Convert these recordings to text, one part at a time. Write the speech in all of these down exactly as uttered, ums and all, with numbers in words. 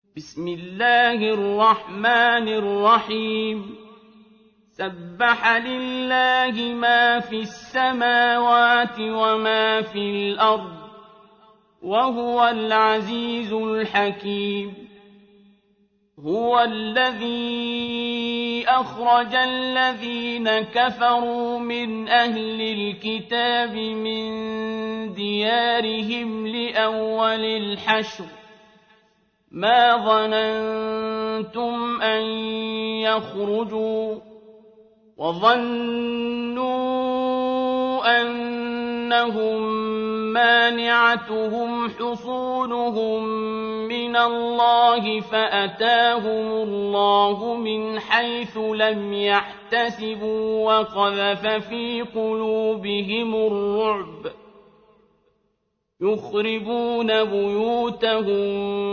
بسم الله الرحمن الرحيم سبح لله ما في السماوات وما في الأرض وهو العزيز الحكيم هو الذي أخرج الذين كفروا من أهل الكتاب من ديارهم لأول الحشر ما ظننتم أن يخرجوا وظنوا أنهم مانعتهم حصونهم من الله فأتاهم الله من حيث لم يحتسبوا وقذف في قلوبهم الرعب يخربون بيوتهم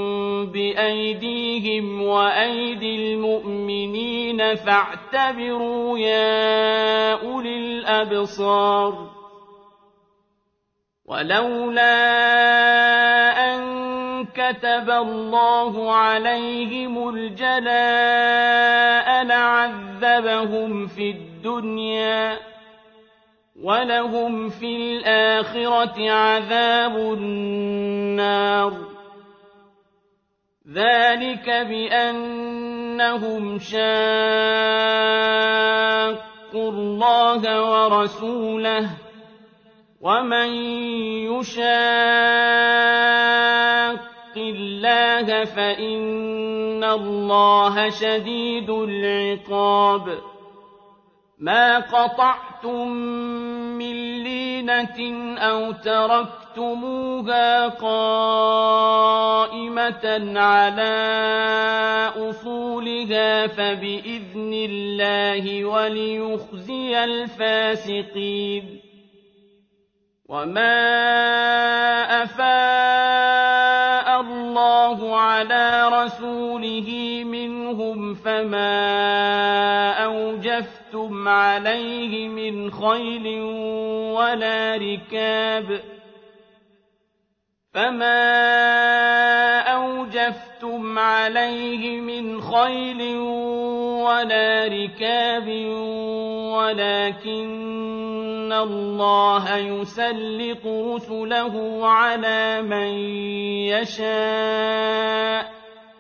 بأيديهم وأيدي المؤمنين فاعتبروا يا أولي الأبصار ولولا أن كتب الله عليهم الجلاء لعذبهم في الدنيا ولهم في الآخرة عذاب النار ذلك بأنهم شاقوا الله ورسوله ومن يشاق الله فإن الله شديد العقاب ما قطعتم من لينة أو تركتموها قائمة على أصولها فبإذن الله وليخزي الفاسقين وما أفاء الله على رسوله منهم فما أوجفتم عليه من خيل ولا ركاب فما أوجفتم عليه من خيل ولا ركاب ولكن الله يسلط رسله على من يشاء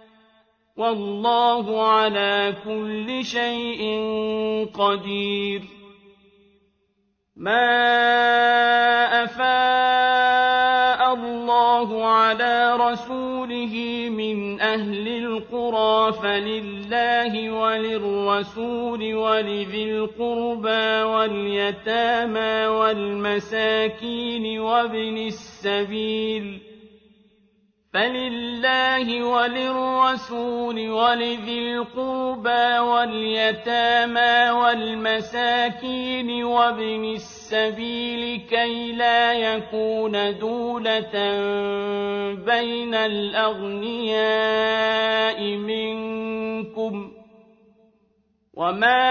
والله على كل شيء قدير ما أفاء الله على رسوله من أهل القرى فلله وللرسول ولذي القربى واليتامى والمساكين وابن السبيل فلله وللرسول ولذي القربى واليتامى والمساكين وابن السبيل كي لا يكون دولة بين الأغنياء منكم وما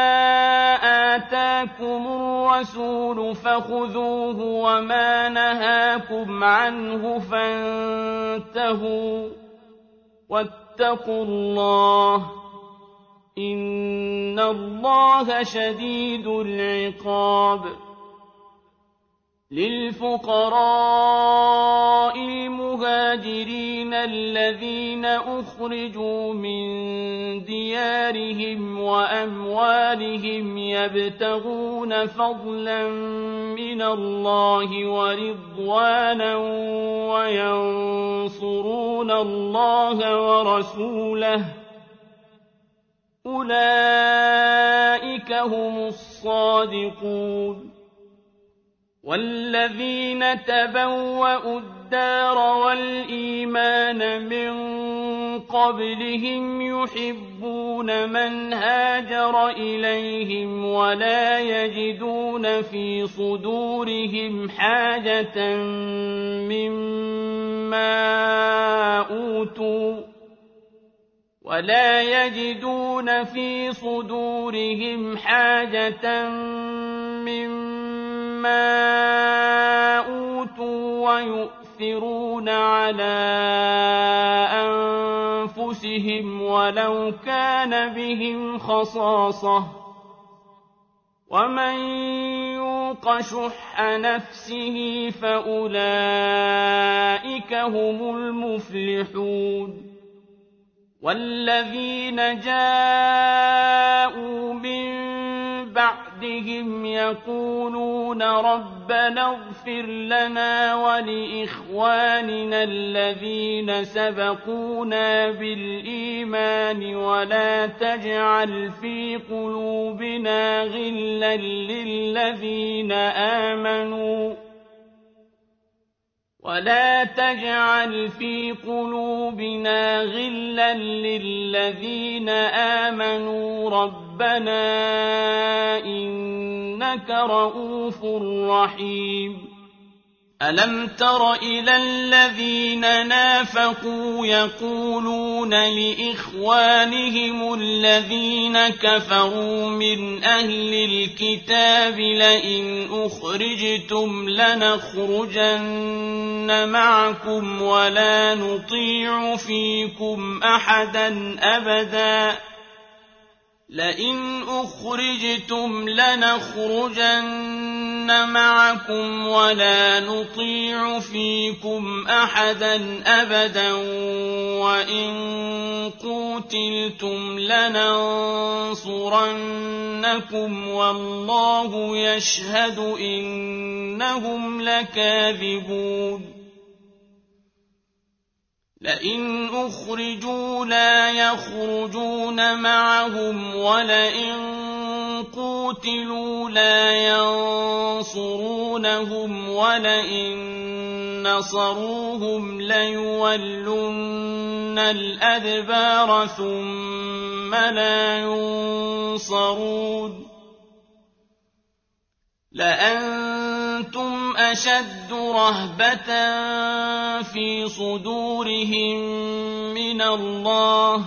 آتاكم الرسول فخذوه وما نهاكم عنه فانتهوا واتقوا الله إن الله شديد العقاب للفقراء المهاجرين الذين أخرجوا من ديارهم وأموالهم يبتغون فضلا من الله ورضوانا وينصرون الله ورسوله أولئك هم الصادقون والذين تبوأوا الدار والإيمان من قبلهم يحبون من هاجر إليهم ولا يجدون في صدورهم حاجة مما أوتوا ولا يجدون في صدورهم حاجة مما أوتوا ويؤثرون ويؤثرون على أنفسهم ولو كان بهم خصاصة ومن يوق شح نفسه فأولئك هم المفلحون والذين جاءوا من بعدهم يقولون ربنا اغفر لنا ولإخواننا الذين سبقونا بالإيمان ولا تجعل في قلوبنا غلا للذين آمنوا ولا تجعل في قلوبنا غلا للذين آمنوا ربنا إنك رءوف رحيم ألم تر إلى الذين نافقوا يقولون لإخوانهم الذين كفروا من أهل الكتاب لئن أخرجتم لنخرجن معكم ولا نطيع فيكم أحدا أبدا لئن أخرجتم لنخرجن معكم ولا نطيع فيكم أحدا أبدا وإن قوتلتم لننصرنكم والله يشهد إنهم لكاذبون لئن أخرجوا لا يخرجون معهم ولئن قوتلوا لا ينصرونهم ولئن نصروهم ليولن الأدبار ثم لا ينصرون لأنتم أشد رهبة في صدورهم من الله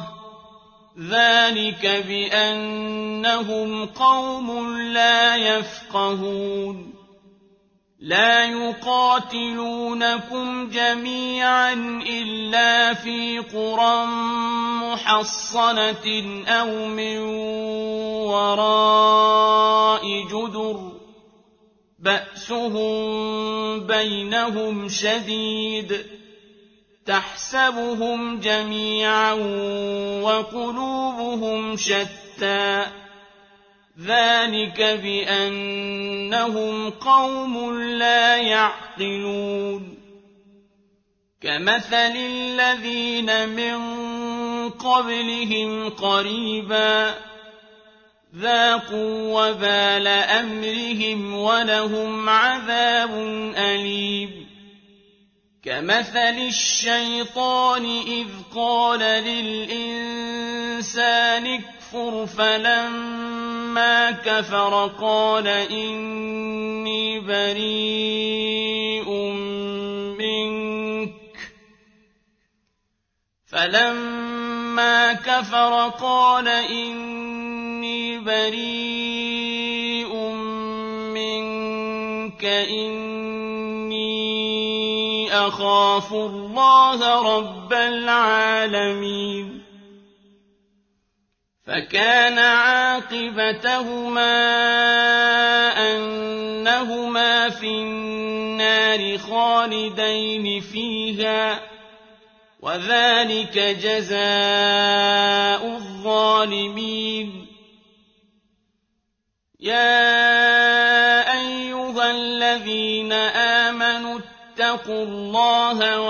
ذلك بأنهم قوم لا يفقهون لا يقاتلونكم جميعا إلا في قرى محصنة أو من وراء جدر بأسهم بينهم شديد تحسبهم جميعا وقلوبهم شتى ذلك بأنهم قوم لا يعقلون كمثل الذين من قبلهم قريبا ذاقوا وبال أمرهم ولهم عذاب أليم كمثل الشيطان إذ قال للإنسان اكفر فلما كفر قال إني بريء منك فلما كفر قال إني بريء منك إني أخاف الله رب العالمين فكان عاقبتهما أنهما في النار خالدين فيها وذلك جزاء الظالمين يا أيها الذين آمنوا اتقوا الله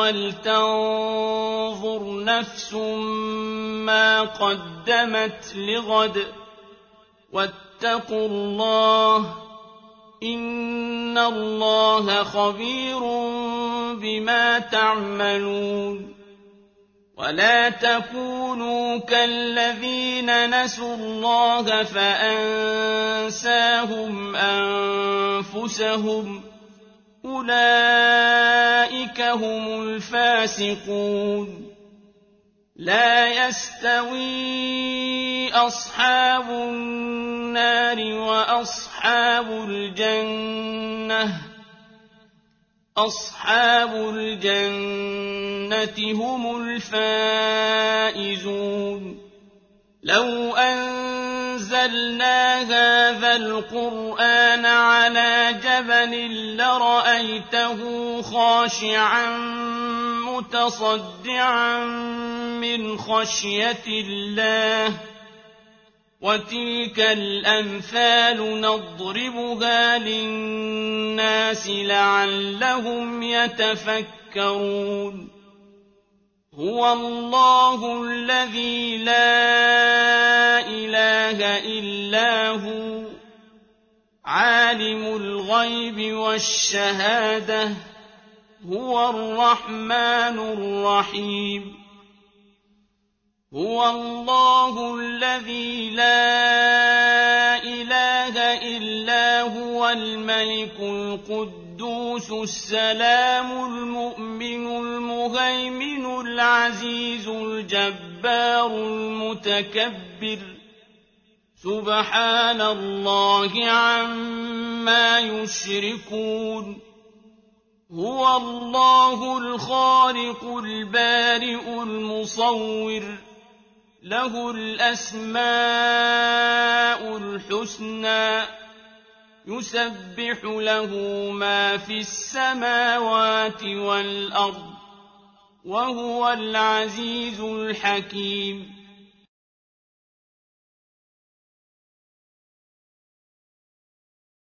ولتنظر نفس ما قدمت لغد واتقوا الله إن الله خبير بما تعملون ولا تكونوا كالذين نسوا الله فأنساهم أنفسهم أولئك هم الفاسقون لا يستوي أصحاب النار وأصحاب الجنة أصحاب الجنة هم الفائزون لو أنزلنا هذا القرآن على جبل لرأيته خاشعا متصدعا من خشية الله وتلك الأمثال نضربها للناس لعلهم يتفكرون هو الله الذي لا إله إلا هو عالم الغيب والشهادة هو الرحمن الرحيم هو الله الذي لا إله إلا هو الملك القدوس السلام المؤمن المهيمن العزيز الجبار المتكبر سبحان الله عما يشركون هو الله الخالق البارئ المصور له الأسماء الحسنى يسبح له ما في السماوات والأرض وهو العزيز الحكيم